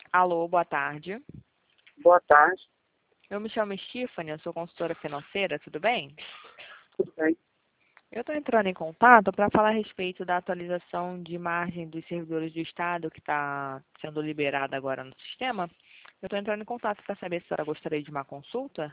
Alô, boa tarde. Boa tarde, Eu me chamo Stephanie, eu sou consultora financeira, tudo bem? tudo bem? Eu estou entrando em contato para falar a respeito da atualização de margem dos servidores do Estado que está sendo liberada agora no sistema. Eu estou entrando em contato para saber se a senhora gostaria de uma consulta.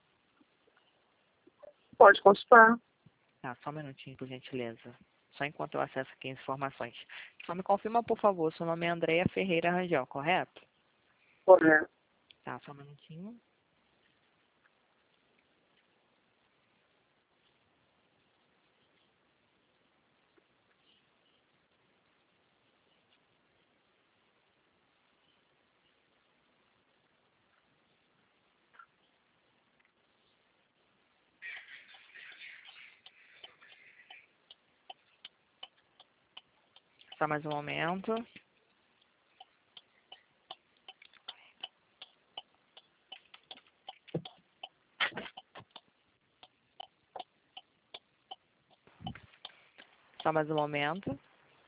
Pode consultar. Tá, só um minutinho, por gentileza. Só enquanto eu acesso aqui as informações. Só me confirma, por favor, seu nome é Andréia Ferreira Rangel, correto? Correto. Tá, só um minutinho. Só mais um momento. Só mais um momento.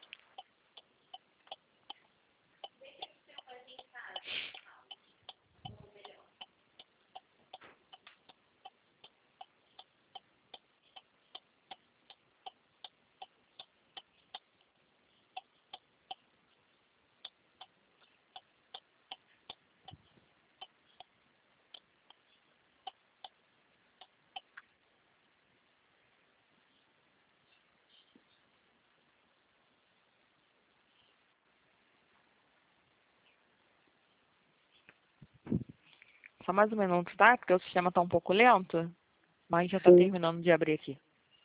Só mais um minuto, tá? Porque o sistema está um pouco lento, mas já está Sim. terminando de abrir aqui.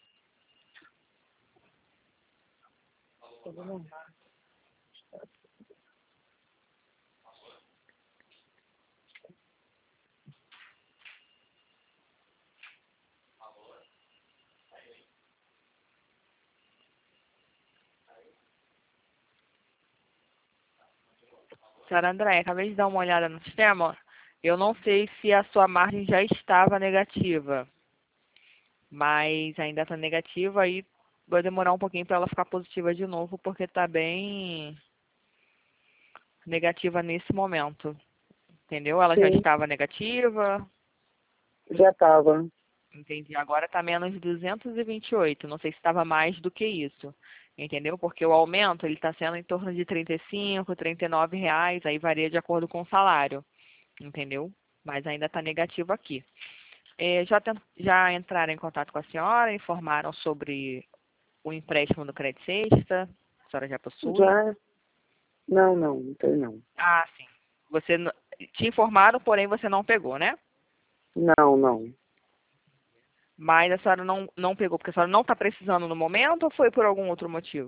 Senhora Andréia, acabei de dar uma olhada no sistema. Eu não sei se a sua margem já estava negativa, mas ainda está negativa e vai demorar um pouquinho para ela ficar positiva de novo, porque está bem negativa nesse momento. Entendeu? Ela já Sim, estava negativa. já estava. Entendi. Agora está menos 228. Não sei se estava mais do que isso. Entendeu? Porque o aumento ele está sendo em torno de 35, 39 reais. Aí varia de acordo com o salário. Entendeu? Mas ainda está negativo aqui. Já entraram em contato com a senhora, informaram sobre o empréstimo do Crédito Sexta. A senhora já possui? Já? Não tem não. Ah, sim. Você te informaram, porém você não pegou, né? Não. Mas a senhora não pegou porque a senhora não está precisando no momento ou foi por algum outro motivo?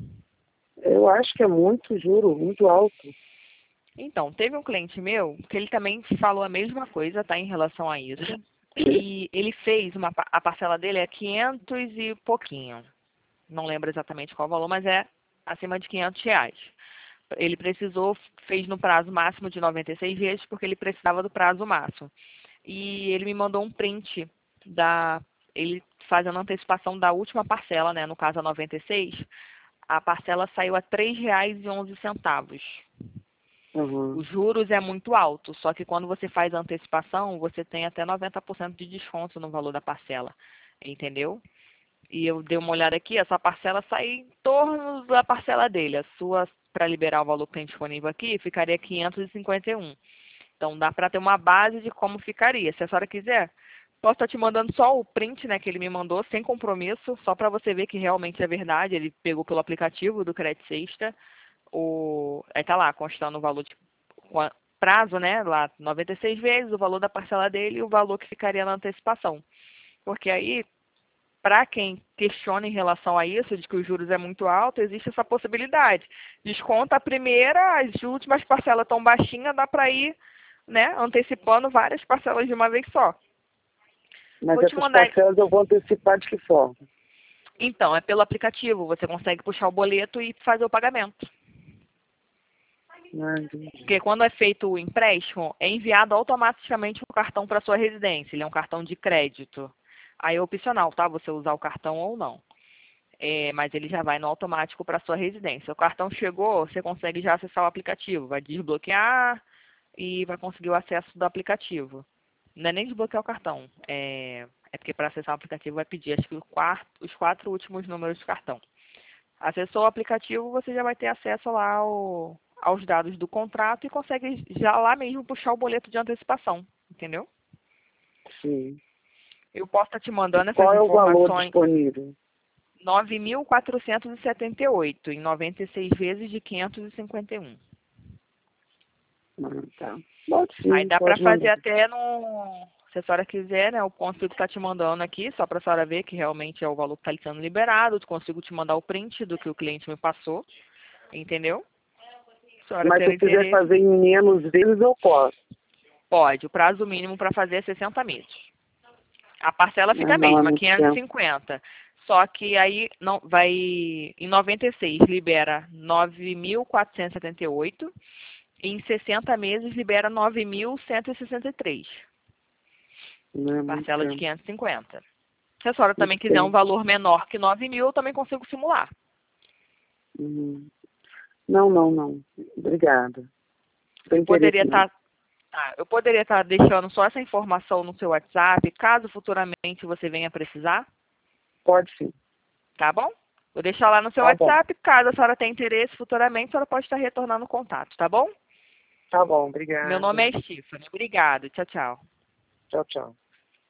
Eu acho que é muito juro, muito alto. Então, teve um cliente meu que ele também falou a mesma coisa, tá, em relação a isso. E ele fez a parcela dele é 500 e pouquinho. Não lembro exatamente qual o valor, mas é acima de 500 reais. Ele fez no prazo máximo de 96 vezes porque ele precisava do prazo máximo. E ele me mandou um print ele fazendo a antecipação da última parcela, né, no caso a 96, a parcela saiu a R$ 3,11. Uhum. Os juros é muito alto, só que quando você faz a antecipação, você tem até 90% de desconto no valor da parcela, entendeu? E eu dei uma olhada aqui, essa parcela sai em torno da parcela dele. A sua, para liberar o valor que tem disponível aqui, ficaria 551. Então dá para ter uma base de como ficaria. Se a senhora quiser, posso estar te mandando só o print, né, que ele me mandou, sem compromisso, só para você ver que realmente é verdade. Ele pegou pelo aplicativo do Crédito Sexta. Aí tá lá, constando o valor de prazo, né, lá 96 vezes, o valor da parcela dele e o valor que ficaria na antecipação. Porque aí, para quem questiona em relação a isso, de que os juros é muito alto, existe essa possibilidade. Desconta a primeira, as últimas parcelas tão baixinhas, dá para ir, né, antecipando várias parcelas de uma vez só. Mas Vou te essas mandar. parcelas eu vou antecipar de que forma? Então, é pelo aplicativo, você consegue puxar o boleto e fazer o pagamento. Entendi. Porque quando é feito o empréstimo, é enviado automaticamente o cartão para sua residência. Ele é um cartão de crédito. Aí é opcional, tá? Você usar o cartão ou não. mas ele já vai no automático para sua residência. O cartão chegou, você consegue já acessar o aplicativo, vai desbloquear e vai conseguir o acesso do aplicativo. Não é nem desbloquear o cartão, é porque para acessar o aplicativo vai pedir acho que os 4 últimos números do cartão. Acessou o aplicativo, você já vai ter acesso lá aos dados do contrato e consegue já lá mesmo puxar o boleto de antecipação, entendeu? Sim. Eu posso estar te mandando essas Qual é o valor informações. disponível? 9.478 em 96 vezes de 551. Ah, tá. Pode Aí sim, dá para pode fazer mandar. até no... Se a senhora quiser, né? Eu consigo estar te mandando aqui, só para a senhora ver que realmente é o valor que está sendo liberado. Eu consigo te mandar o print do que o cliente me passou. Entendeu? Se a senhora Mas se ter eu quiser interesse, fazer em menos vezes, eu posso. pode. O prazo mínimo para fazer é 60 meses. A parcela fica a Não, é mesma, muito tempo. 550. Só que aí não vai em 96 libera 9.478 e em 60 meses libera 9.163. Não é muito Parcela de tempo. 550. Se a senhora também Muito quiser um tempo. valor menor que 9.000, eu também consigo simular. Uhum. Não, não, não. Obrigada. Sem Eu poderia interesse não. estar eu poderia estar deixando só essa informação no seu WhatsApp, caso futuramente você venha precisar, Pode sim. tá bom? Vou deixar lá no seu Tá bom. WhatsApp, caso a senhora tenha interesse futuramente, a senhora pode estar retornando o contato, tá bom? Tá bom, Meu nome obrigada. é Stephanie. Obrigado. Tchau, tchau. Tchau, tchau.